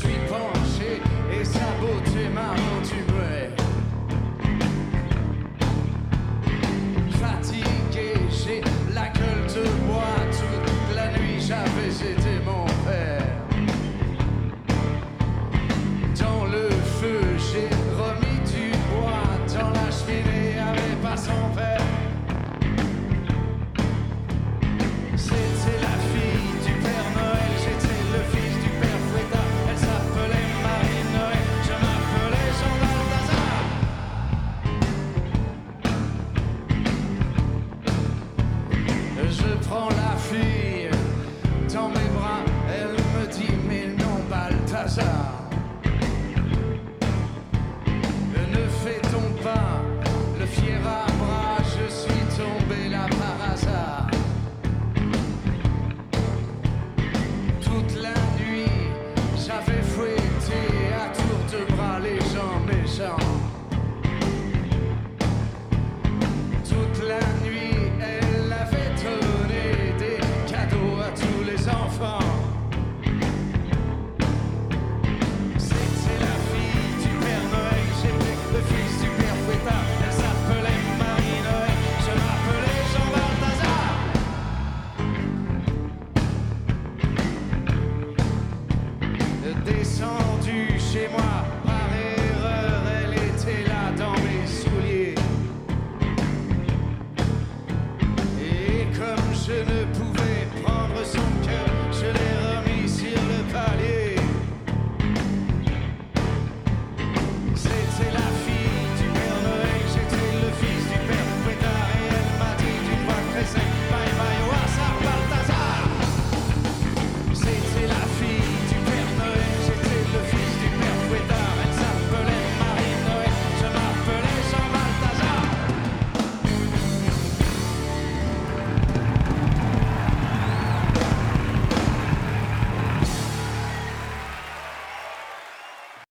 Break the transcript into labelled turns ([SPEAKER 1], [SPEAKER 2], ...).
[SPEAKER 1] suis penché et sa beauté m'a rendu muet. Fatigué, j'ai la gueule de bois. Toute la nuit j'avais été mon père. Dans le feu j'ai remis du bois. Dans la cheminée avait pas son père.